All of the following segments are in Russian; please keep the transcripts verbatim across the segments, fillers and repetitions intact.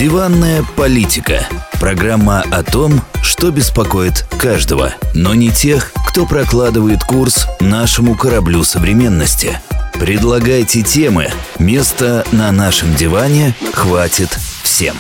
Диванная политика. Программа о том, что беспокоит каждого, но не тех, кто прокладывает курс нашему кораблю современности. Предлагайте темы. Места на нашем диване хватит всем.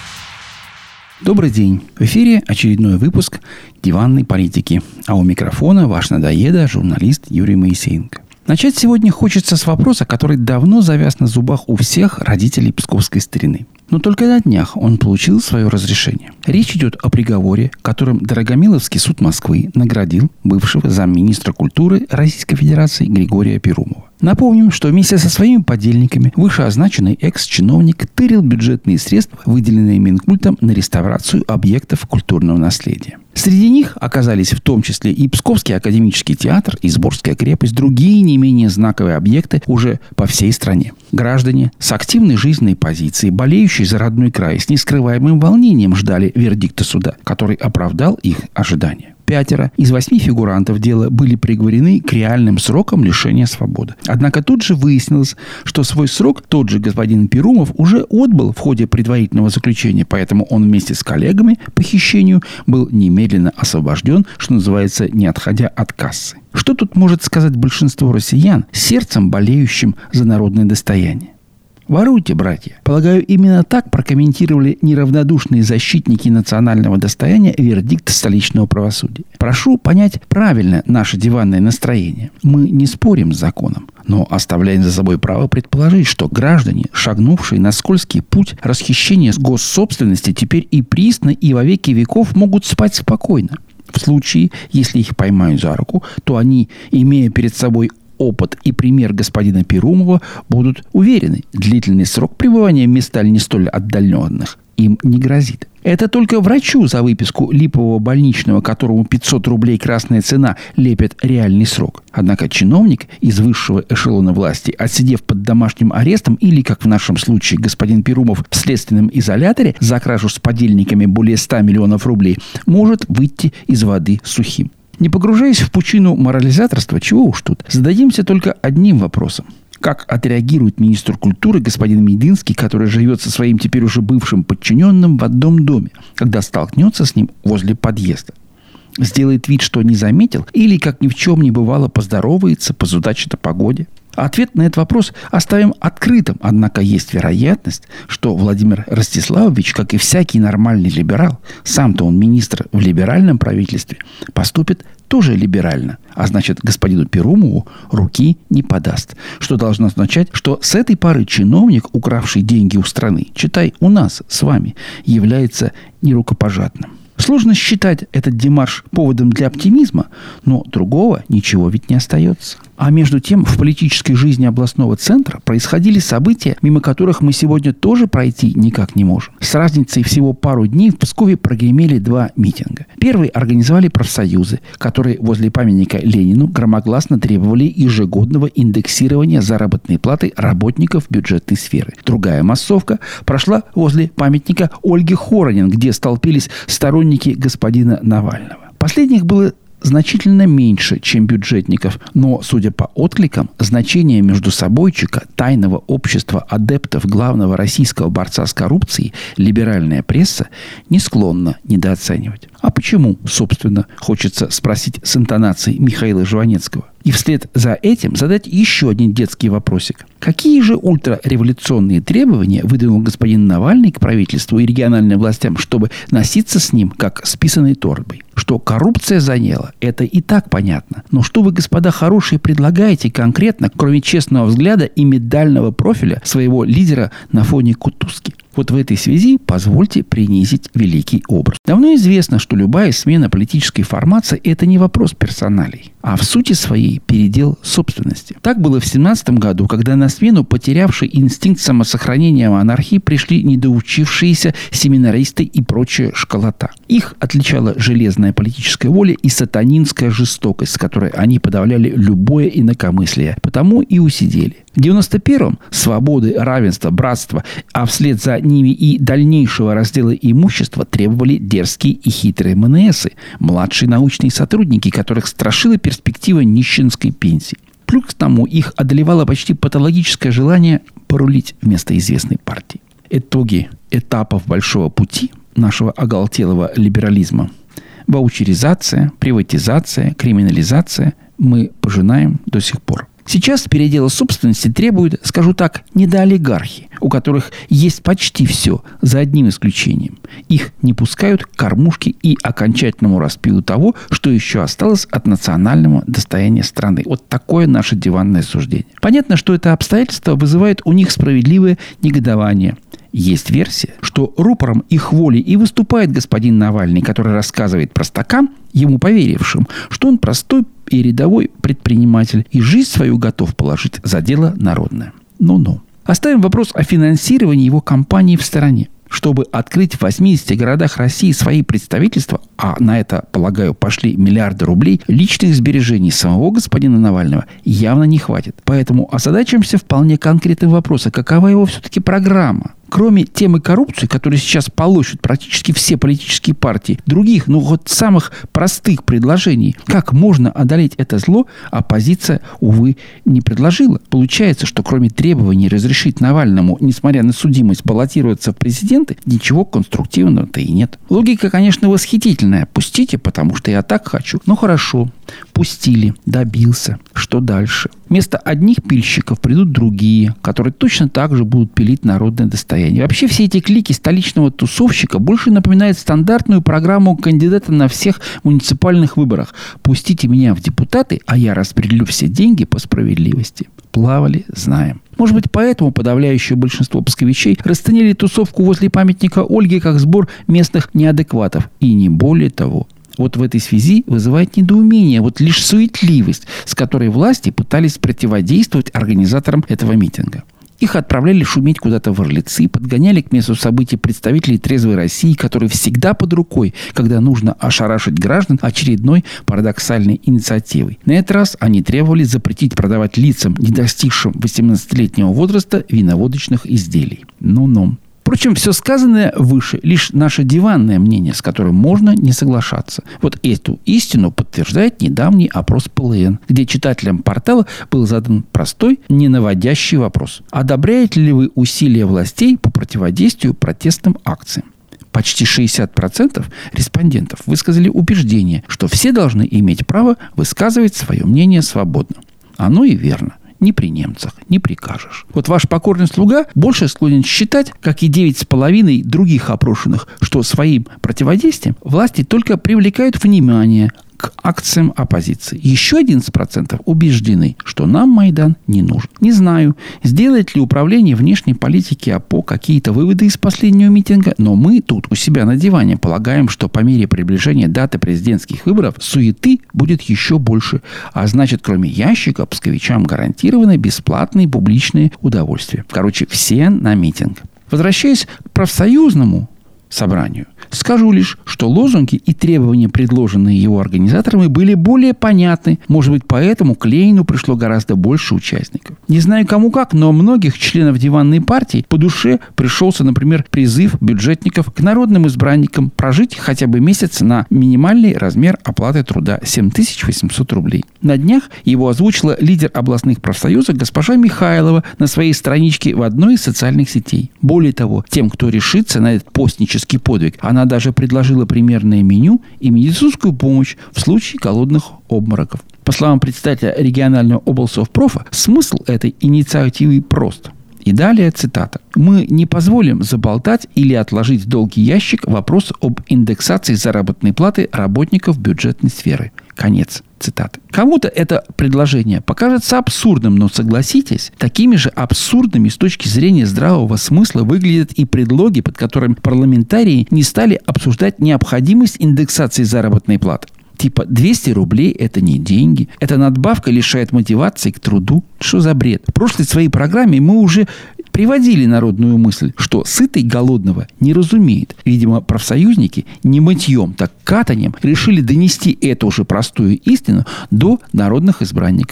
Добрый день. В эфире очередной выпуск «Диванной политики». А у микрофона ваш надоеда, журналист Юрий Моисеенко. Начать сегодня хочется с вопроса, который давно завяз на зубах у всех родителей псковской старины. Но только на днях он получил свое разрешение. Речь идет о приговоре, которым Дорогомиловский суд Москвы наградил бывшего замминистра культуры Российской Федерации Григория Перумова. Напомним, что вместе со своими подельниками вышеозначенный экс-чиновник тырил бюджетные средства, выделенные Минкультом на реставрацию объектов культурного наследия. Среди них оказались в том числе и Псковский академический театр, и Сборская крепость, другие не менее знаковые объекты уже по всей стране. Граждане с активной жизненной позицией, болеющие за родной край, с нескрываемым волнением ждали вердикта суда, который оправдал их ожидания. Пятеро из восьми фигурантов дела были приговорены к реальным срокам лишения свободы. Однако тут же выяснилось, что свой срок тот же господин Перумов уже отбыл в ходе предварительного заключения, поэтому он вместе с коллегами по хищению был немедленно освобожден, что называется, не отходя от кассы. Что тут может сказать большинство россиян, сердцем болеющим за народное достояние? Воруйте, братья. Полагаю, именно так прокомментировали неравнодушные защитники национального достояния вердикт столичного правосудия. Прошу понять правильно наше диванное настроение. Мы не спорим с законом, но оставляем за собой право предположить, что граждане, шагнувшие на скользкий путь расхищения госсобственности, теперь и присно, и во веки веков могут спать спокойно. В случае, если их поймают за руку, то они, имея перед собой опыт и пример господина Перумова, будут уверены, длительный срок пребывания в местах не столь отдаленных им не грозит. Это только врачу за выписку липового больничного, которому пятьсот рублей красная цена, лепит реальный срок. Однако чиновник из высшего эшелона власти, отсидев под домашним арестом или, как в нашем случае, господин Перумов в следственном изоляторе за кражу с подельниками более ста миллионов рублей, может выйти из воды сухим. Не погружаясь в пучину морализаторства, чего уж тут, зададимся только одним вопросом. Как отреагирует министр культуры господин Мединский, который живет со своим теперь уже бывшим подчиненным в одном доме, когда столкнется с ним возле подъезда? Сделает вид, что не заметил, или, как ни в чем не бывало, поздоровается, позудачит о погоде? Ответ на этот вопрос оставим открытым, однако есть вероятность, что Владимир Ростиславович, как и всякий нормальный либерал, сам-то он министр в либеральном правительстве, поступит тоже либерально, а значит, господину Перумову руки не подаст, что должно означать, что с этой поры чиновник, укравший деньги у страны, читай у нас с вами, является нерукопожатным. Сложно считать этот демарш поводом для оптимизма, но другого ничего ведь не остается. А между тем, в политической жизни областного центра происходили события, мимо которых мы сегодня тоже пройти никак не можем. С разницей всего пару дней в Пскове прогремели два митинга. Первый организовали профсоюзы, которые возле памятника Ленину громогласно требовали ежегодного индексирования заработной платы работников бюджетной сферы. Другая массовка прошла возле памятника Ольге Хоронин, где столпились сторонники господина Навального. Последних было значительно меньше, чем бюджетников, но, судя по откликам, значение междусобойчика тайного общества адептов главного российского борца с коррупцией либеральная пресса не склонна недооценивать. А почему, собственно, хочется спросить с интонацией Михаила Жванецкого? И вслед за этим задать еще один детский вопросик. Какие же ультрареволюционные требования выдвинул господин Навальный к правительству и региональным властям, чтобы носиться с ним, как с писаной торбой? Что коррупция заняла, это и так понятно. Но что вы, господа хорошие, предлагаете конкретно, кроме честного взгляда и медального профиля своего лидера на фоне Кутузки? Вот в этой связи позвольте принизить великий образ. Давно известно, что любая смена политической формации – это не вопрос персоналей, а в сути своей передел собственности. Так было в семнадцатом году, когда на смену потерявшей инстинкт самосохранения монархии пришли недоучившиеся семинаристы и прочая школота. Их отличала железная политическая воля и сатанинская жестокость, с которой они подавляли любое инакомыслие. Потому и усидели. В девяносто первом свободы, равенства, братства, а вслед за ними и дальнейшего раздела имущества требовали дерзкие и хитрые МНСы, младшие научные сотрудники, которых страшила перспектива нищенской пенсии. Плюс к тому их одолевало почти патологическое желание порулить вместо известной партии. итоги этапов большого пути нашего оголтелого либерализма, ваучеризация, приватизация, криминализация, мы пожинаем до сих пор. Сейчас передела собственности требуют, скажу так, недоолигархи, у которых есть почти все, за одним исключением. Их не пускают к кормушке и окончательному распилу того, что еще осталось от национального достояния страны. Вот такое наше диванное суждение. Понятно, что это обстоятельство вызывает у них справедливое негодование. Есть версия, что рупором их воли и выступает господин Навальный, который рассказывает простакам, ему поверившим, что он простой и рядовой предприниматель и жизнь свою готов положить за дело народное. Ну-ну. Оставим вопрос о финансировании его компании в стороне. Чтобы открыть в восьмидесяти городах России свои представительства, а на это, полагаю, пошли миллиарды рублей, личных сбережений самого господина Навального явно не хватит. Поэтому озадачимся вполне конкретным вопросом, какова его все-таки программа. Кроме темы коррупции, которую сейчас полощут практически все политические партии, других, ну вот самых простых предложений, как можно одолеть это зло, оппозиция, увы, не предложила. Получается, что кроме требований разрешить Навальному, несмотря на судимость, баллотироваться в президенты, ничего конструктивного-то и нет. Логика, конечно, восхитительная. Пустите, потому что я так хочу. Ну хорошо, пустили, добился. Что дальше? Вместо одних пильщиков придут другие, которые точно так же будут пилить народное достояние. Вообще все эти клики столичного тусовщика больше напоминают стандартную программу кандидата на всех муниципальных выборах. Пустите меня в депутаты, а я распределю все деньги по справедливости. Плавали, знаем. Может быть, поэтому подавляющее большинство псковичей расценили тусовку возле памятника Ольге как сбор местных неадекватов. И не более того. Вот в этой связи вызывает недоумение, вот лишь суетливость, с которой власти пытались противодействовать организаторам этого митинга. Их отправляли шуметь куда-то в Орлицы, подгоняли к месту событий представителей трезвой России, которые всегда под рукой, когда нужно ошарашить граждан очередной парадоксальной инициативой. На этот раз они требовали запретить продавать лицам, не достигшим восемнадцатилетнего возраста, виноводочных изделий. Ну-ну. Впрочем, все сказанное выше – лишь наше диванное мнение, с которым можно не соглашаться. Вот эту истину подтверждает недавний опрос ПЛН, где читателям портала был задан простой, ненаводящий вопрос. Одобряете ли вы усилия властей по противодействию протестным акциям? Почти шестьдесят процентов респондентов высказали убеждение, что все должны иметь право высказывать свое мнение свободно. Оно и верно. Ни при немцах, не прикажешь. Вот ваш покорный слуга больше склонен считать, как и девять с половиной других опрошенных, что своим противодействием власти только привлекают внимание к акциям оппозиции. Еще одиннадцать процентов убеждены, что нам Майдан не нужен. Не знаю, сделает ли управление внешней политики АПО какие-то выводы из последнего митинга, но мы тут у себя на диване полагаем, что по мере приближения даты президентских выборов суеты будет еще больше. А значит, кроме ящика, псковичам гарантированы бесплатные публичные удовольствия. Короче, все на митинг. Возвращаясь к профсоюзному собранию, скажу лишь, что лозунги и требования, предложенные его организаторами, были более понятны. Может быть, поэтому к Ленину пришло гораздо больше участников. Не знаю кому как, но многих членов диванной партии по душе пришелся, например, призыв бюджетников к народным избранникам прожить хотя бы месяц на минимальный размер оплаты труда семь тысяч восемьсот рублей. На днях его озвучила лидер областных профсоюзов госпожа Михайлова на своей страничке в одной из социальных сетей. Более того, тем, кто решится на этот постнический подвиг, она даже предложила примерное меню и медицинскую помощь в случае голодных обмороков. По словам представителя регионального облсовпрофа, смысл этой инициативы прост. И далее цитата. «Мы не позволим заболтать или отложить в долгий ящик вопрос об индексации заработной платы работников бюджетной сферы». Конец цитаты. Кому-то это предложение покажется абсурдным, но согласитесь, такими же абсурдными с точки зрения здравого смысла выглядят и предлоги, под которыми парламентарии не стали обсуждать необходимость индексации заработной платы. Типа двести рублей – это не деньги. Эта надбавка лишает мотивации к труду. Что за бред? В прошлой своей программе мы уже приводили народную мысль, что сытый голодного не разумеет. Видимо, профсоюзники не мытьем, так катанием решили донести эту уже простую истину до народных избранников.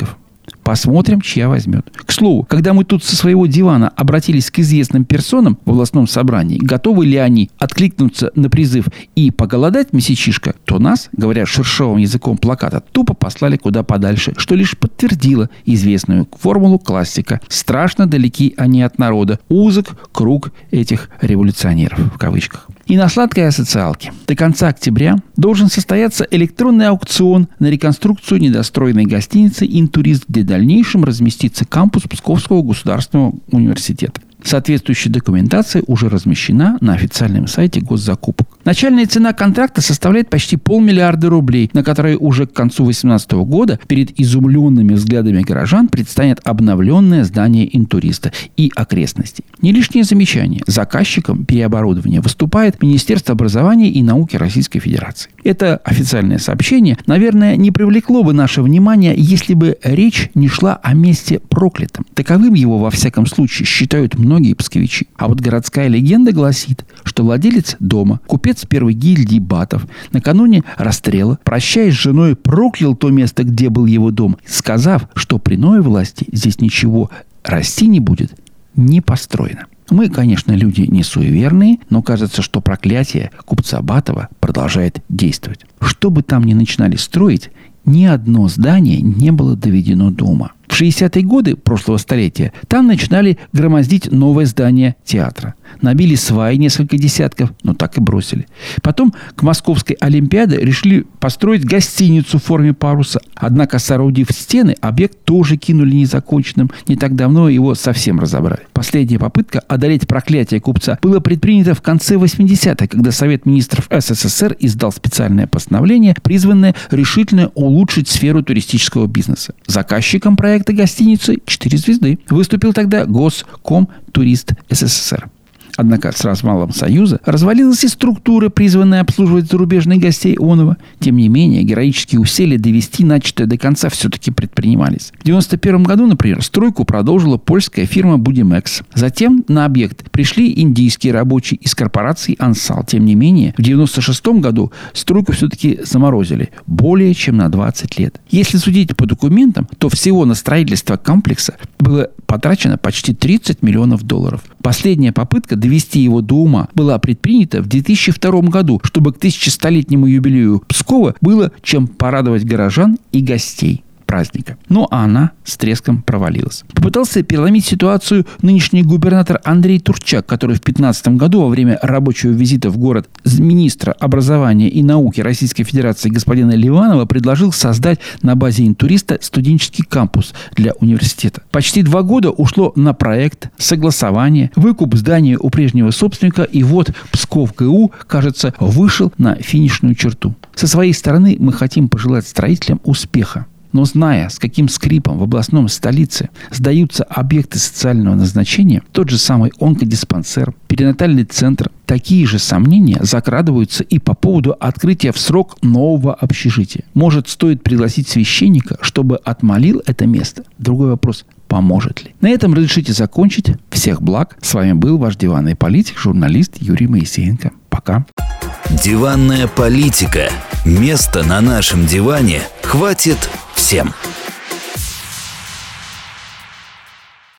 Посмотрим, чья возьмет. К слову, когда мы тут со своего дивана обратились к известным персонам в областном собрании, готовы ли они откликнуться на призыв и поголодать месячишко, то нас, говоря шершавым языком плаката, тупо послали куда подальше, что лишь подтвердило известную формулу классика. Страшно далеки они от народа. Узок круг этих революционеров, в кавычках. И на сладкой асоциалке. До конца октября должен состояться электронный аукцион на реконструкцию недостроенной гостиницы «Интурист», где в дальнейшем разместится кампус Псковского государственного университета. Соответствующая документация уже размещена на официальном сайте госзакупок. Начальная цена контракта составляет почти полмиллиарда рублей, на которые уже к концу две тысячи восемнадцатого года перед изумленными взглядами горожан предстанет обновленное здание «Интуриста» и окрестностей. Не лишнее замечание. Заказчиком переоборудования выступает Министерство образования и науки Российской Федерации. Это официальное сообщение, наверное, не привлекло бы наше внимание, если бы речь не шла о месте проклятом. Таковым его, во всяком случае, считают многие многие псковичи. А вот городская легенда гласит, что владелец дома, купец первой гильдии батов, накануне расстрела, прощаясь с женой, проклял то место, где был его дом, сказав, что при новой власти здесь ничего расти не будет, не построено. Мы, конечно, люди не суеверные, но кажется, что проклятие купца Батова продолжает действовать. Что бы там ни начинали строить, ни одно здание не было доведено до ума. В шестидесятые годы прошлого столетия там начинали громоздить новое здание театра. Набили сваи несколько десятков, но так и бросили. Потом к Московской Олимпиаде решили построить гостиницу в форме паруса. Однако, соорудив стены, объект тоже кинули незаконченным. Не так давно его совсем разобрали. Последняя попытка одолеть проклятие купца была предпринята в конце восьмидесятых, когда Совет министров СССР издал специальное постановление, призванное решительно улучшить сферу туристического бизнеса. Заказчиком проекта гостиницы «Четыре звезды» выступил тогда Госкомтурист СССР. Однако с развалом Союза развалилась и структура, призванная обслуживать зарубежных гостей оного. Тем не менее, героические усилия довести начатое до конца все-таки предпринимались. В девяносто первом году, например, стройку продолжила польская фирма «Будимекс». Затем на объект пришли индийские рабочие из корпорации «Ансал». Тем не менее, в девяносто шестом году стройку все-таки заморозили более чем на двадцать лет. Если судить по документам, то всего на строительство комплекса было потрачено почти тридцать миллионов долларов. Последняя попытка довести его до ума была предпринята в две тысячи втором году, чтобы к тысячестолетнему юбилею Пскова было чем порадовать горожан и гостей праздника. Но она с треском провалилась. Попытался переломить ситуацию нынешний губернатор Андрей Турчак, который в две тысячи пятнадцатом году во время рабочего визита в город министра образования и науки Российской Федерации господина Ливанова предложил создать на базе «Интуриста» студенческий кампус для университета. Почти два года ушло на проект, согласование, выкуп здания у прежнего собственника, и вот Псков ГУ, кажется, вышел на финишную черту. Со своей стороны мы хотим пожелать строителям успеха. Но зная, с каким скрипом в областном столице сдаются объекты социального назначения, тот же самый онкодиспансер, перинатальный центр, такие же сомнения закрадываются и по поводу открытия в срок нового общежития. Может, стоит пригласить священника, чтобы отмолил это место? Другой вопрос – поможет ли? На этом разрешите закончить. Всех благ. С вами был ваш диванный политик, журналист Юрий Моисеенко. Пока. Диванная политика. Места на нашем диване хватит всем.